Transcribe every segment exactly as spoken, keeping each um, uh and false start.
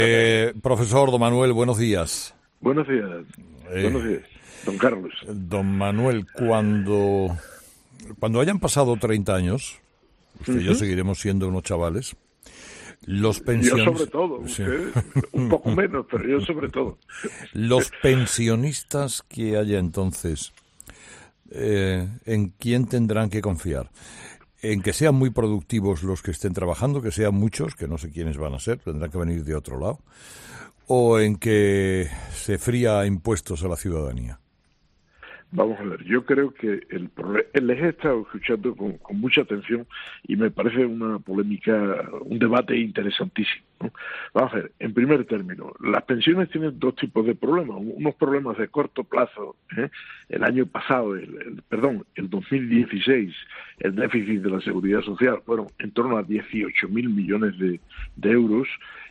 Eh, profesor Don Manuel, buenos días. Buenos días. Eh, buenos días, don Carlos. Don Manuel, cuando, cuando hayan pasado treinta años, usted uh-huh. y yo seguiremos siendo unos chavales. Los pensionistas... Yo sobre todo, usted sí. un poco menos, pero yo sobre todo. Los pensionistas que haya entonces, eh, ¿en quién tendrán que confiar? En que sean muy productivos los que estén trabajando, que sean muchos, que no sé quiénes van a ser, tendrán que venir de otro lado, o en que se fría impuestos a la ciudadanía. Vamos a ver, yo creo que el les he estado escuchando con, con mucha atención y me parece una polémica, un debate interesantísimo, ¿no? Vamos a ver, en primer término, las pensiones tienen dos tipos de problemas, unos problemas de corto plazo, ¿eh? El año pasado, el, el, perdón, el dos mil dieciséis, el déficit de la Seguridad Social fueron en torno a dieciocho mil millones de, de euros,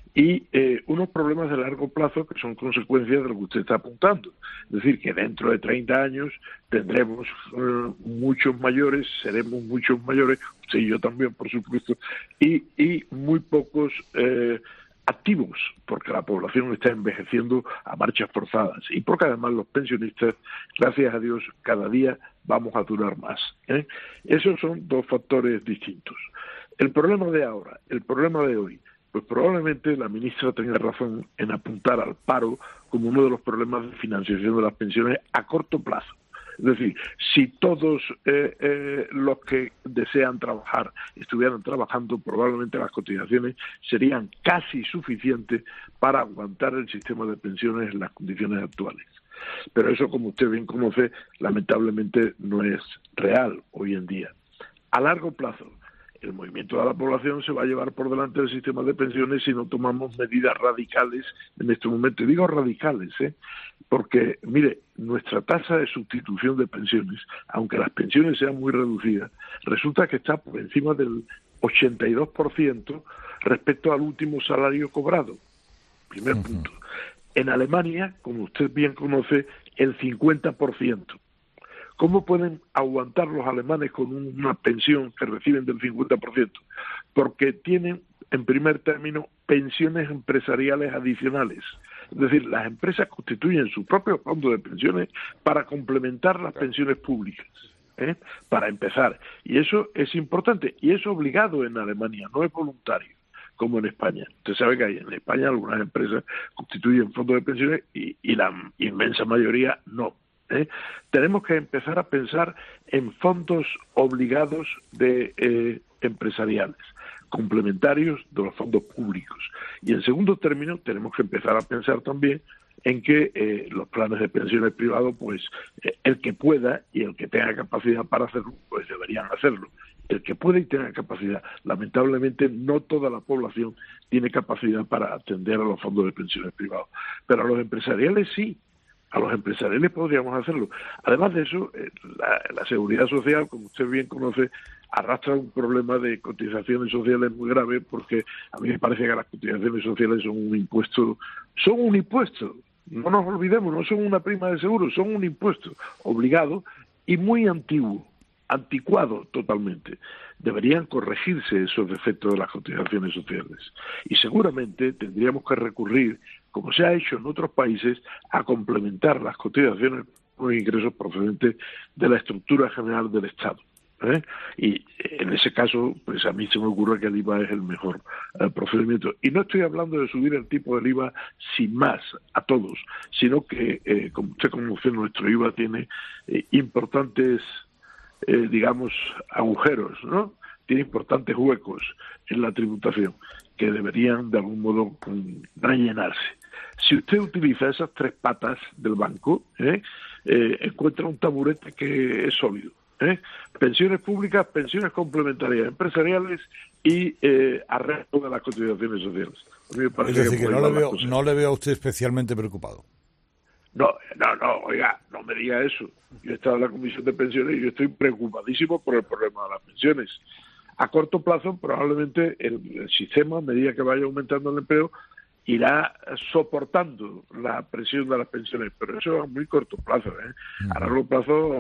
y eh, unos problemas de largo plazo que son consecuencias de lo que usted está apuntando. Es decir, que dentro de treinta años tendremos uh, muchos mayores, seremos muchos mayores, usted y yo también, por supuesto, y, y muy pocos eh, activos, porque la población está envejeciendo a marchas forzadas y porque además los pensionistas, gracias a Dios, cada día vamos a durar más, ¿eh? Esos son dos factores distintos. El problema de ahora, el problema de hoy, pues probablemente la ministra tenga razón en apuntar al paro como uno de los problemas de financiación de las pensiones a corto plazo. Es decir, si todos eh, eh, los que desean trabajar estuvieran trabajando, probablemente las cotizaciones serían casi suficientes para aguantar el sistema de pensiones en las condiciones actuales. Pero eso, como usted bien conoce, lamentablemente no es real hoy en día. A largo plazo, el movimiento de la población se va a llevar por delante del sistema de pensiones si no tomamos medidas radicales en este momento. Y digo radicales, ¿eh? Porque, mire, nuestra tasa de sustitución de pensiones, aunque las pensiones sean muy reducidas, resulta que está por encima del ochenta y dos por ciento respecto al último salario cobrado. Primer uh-huh. punto. En Alemania, como usted bien conoce, el cincuenta por ciento. ¿Cómo pueden aguantar los alemanes con una pensión que reciben del cincuenta por ciento? Porque tienen, en primer término, pensiones empresariales adicionales. Es decir, las empresas constituyen su propio fondo de pensiones para complementar las pensiones públicas, ¿eh? Para empezar. Y eso es importante, y es obligado en Alemania, no es voluntario, como en España. Usted sabe que hay en España algunas empresas constituyen fondos de pensiones y, y la inmensa mayoría no. ¿Eh? Tenemos que empezar a pensar en fondos obligados de eh, empresariales, complementarios de los fondos públicos. Y en segundo término, tenemos que empezar a pensar también en que eh, los planes de pensiones privados, pues eh, el que pueda y el que tenga capacidad para hacerlo, pues deberían hacerlo. El que puede y tenga capacidad. Lamentablemente, no toda la población tiene capacidad para atender a los fondos de pensiones privados. Pero a los empresariales sí. A los empresariales podríamos hacerlo. Además de eso, la, la seguridad social, como usted bien conoce, arrastra un problema de cotizaciones sociales muy grave, porque a mí me parece que las cotizaciones sociales son un impuesto, son un impuesto, no nos olvidemos, no son una prima de seguro, son un impuesto obligado y muy antiguo, anticuado totalmente. Deberían corregirse esos defectos de las cotizaciones sociales. Y seguramente tendríamos que recurrir, como se ha hecho en otros países, a complementar las cotizaciones con los ingresos procedentes de la estructura general del Estado, ¿eh? Y en ese caso, pues a mí se me ocurre que el I V A es el mejor eh, procedimiento. Y no estoy hablando de subir el tipo del I V A sin más a todos, sino que, eh, como usted conoce, nuestro I V A tiene eh, importantes... Eh, digamos, agujeros, ¿no? Tiene importantes huecos en la tributación que deberían, de algún modo, rellenarse. Si usted utiliza esas tres patas del banco, ¿eh? Eh, encuentra un taburete que es sólido, ¿eh? Pensiones públicas, pensiones complementarias empresariales y eh, arreglo de las cotizaciones sociales. A mí me parece es decir, que, que no, le veo, no le veo a usted especialmente preocupado. No, no, no, oiga, no me diga eso. Yo he estado en la Comisión de Pensiones y yo estoy preocupadísimo por el problema de las pensiones. A corto plazo, probablemente el, el sistema, a medida que vaya aumentando el empleo, irá soportando la presión de las pensiones, pero eso a muy corto plazo, ¿eh? A largo plazo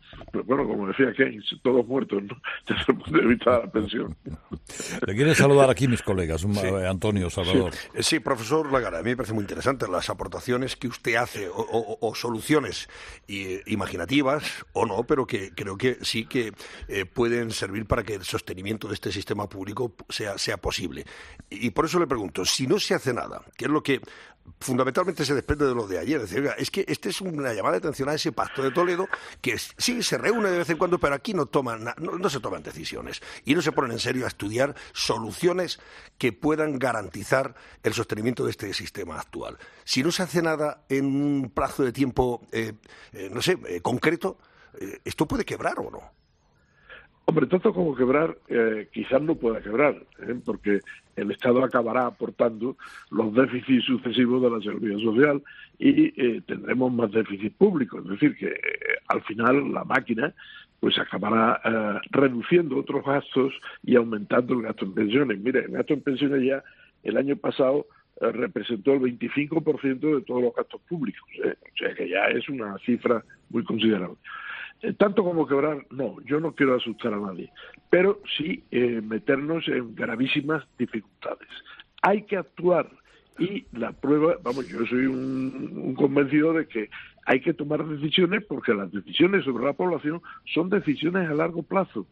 Pero bueno, como decía Keynes, todos muertos, ¿no? Desde el punto de vista de la pensión. Le quieren saludar aquí mis colegas, sí. Antonio, Salvador. Sí. sí, profesor Lagara, a mí me parece muy interesante las aportaciones que usted hace, o, o, o soluciones eh, imaginativas, o no, pero que creo que sí que eh, pueden servir para que el sostenimiento de este sistema público sea, sea posible. Y, y por eso le pregunto, si no se hace nada, ¿qué es lo que fundamentalmente se desprende de lo de ayer? Es decir, oiga, es que este es una llamada de atención a ese Pacto de Toledo que sí se reúne de vez en cuando, pero aquí no toman, no, no se toman decisiones y no se ponen en serio a estudiar soluciones que puedan garantizar el sostenimiento de este sistema actual. Si no se hace nada en un plazo de tiempo, eh, eh, no sé, eh, concreto, eh, ¿esto puede quebrar o no? Hombre, tanto como quebrar, eh, quizás no pueda quebrar, ¿eh? Porque el Estado acabará aportando los déficits sucesivos de la Seguridad Social y eh, tendremos más déficit público. Es decir, que eh, al final la máquina pues acabará eh, reduciendo otros gastos y aumentando el gasto en pensiones. Mire, el gasto en pensiones ya el año pasado eh, representó el veinticinco por ciento de todos los gastos públicos, ¿eh? O sea que ya es una cifra muy considerable. Tanto como quebrar, no, yo no quiero asustar a nadie, pero sí eh, meternos en gravísimas dificultades. Hay que actuar y la prueba, vamos, yo soy un, un convencido de que hay que tomar decisiones porque las decisiones sobre la población son decisiones a largo plazo.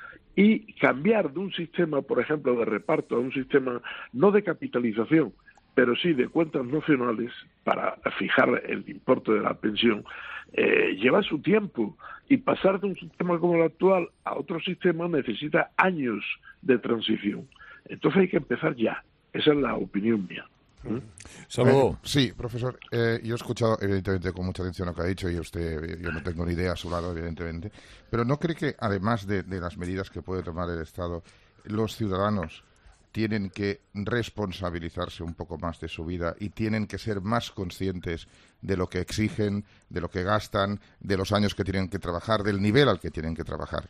Y cambiar de un sistema, por ejemplo, de reparto a un sistema no de capitalización, pero sí de cuentas nacionales para fijar el importe de la pensión, eh, lleva su tiempo. Y pasar de un sistema como el actual a otro sistema necesita años de transición. Entonces hay que empezar ya. Esa es la opinión mía. ¿Mm? Salvador. Eh, sí, profesor. Eh, yo he escuchado, evidentemente, con mucha atención lo que ha dicho y usted, yo no tengo ni idea a su lado, evidentemente. Pero ¿no cree que, además de, de las medidas que puede tomar el Estado, los ciudadanos tienen que responsabilizarse un poco más de su vida y tienen que ser más conscientes de lo que exigen, de lo que gastan, de los años que tienen que trabajar, del nivel al que tienen que trabajar?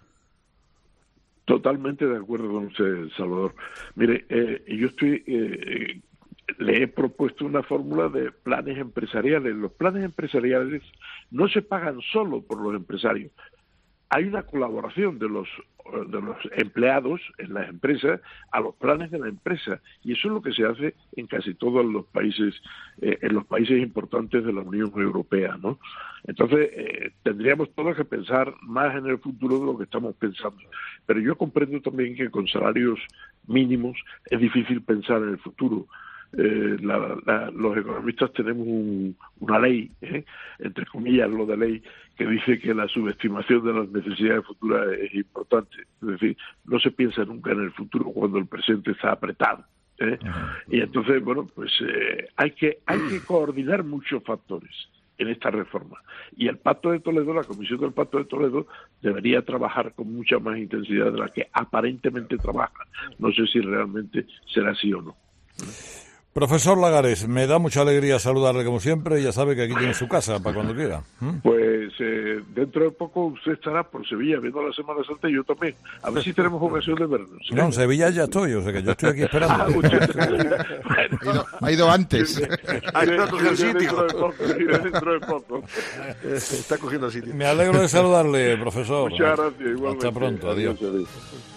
Totalmente de acuerdo con usted, Salvador. Mire, eh, yo estoy eh, le he propuesto una fórmula de planes empresariales. Los planes empresariales no se pagan solo por los empresarios. Hay una colaboración de los de los empleados en las empresas a los planes de la empresa, y eso es lo que se hace en casi todos los países, eh, en los países importantes de la Unión Europea, ¿no? Entonces eh, tendríamos todos que pensar más en el futuro de lo que estamos pensando, pero yo comprendo también que con salarios mínimos es difícil pensar en el futuro. Eh, la, la, los economistas tenemos un, una ley, ¿eh? entre comillas lo de ley, que dice que la subestimación de las necesidades futuras es importante. Es decir, no se piensa nunca en el futuro cuando el presente está apretado, ¿eh? Y entonces, bueno, pues eh, hay que hay que coordinar muchos factores en esta reforma. Y el Pacto de Toledo, la Comisión del Pacto de Toledo, debería trabajar con mucha más intensidad de la que aparentemente trabaja. No sé si realmente será así o no. Profesor Lagares, me da mucha alegría saludarle como siempre. Ya sabe que aquí tiene su casa para cuando quiera. ¿Mm? Pues eh, dentro de poco usted estará por Sevilla viendo la Semana Santa y yo también. A ver si tenemos ocasión de vernos. ¿Sí? No, en Sevilla ya estoy, o sea que yo estoy aquí esperando. Ah, usted... bueno. ha, ido, ha ido antes. Ha ido a coger sitio. Dentro de poco, dentro de poco. Está cogiendo sitio. Me alegro de saludarle, profesor. Muchas gracias. Igualmente. Hasta pronto, adiós. Adiós, adiós.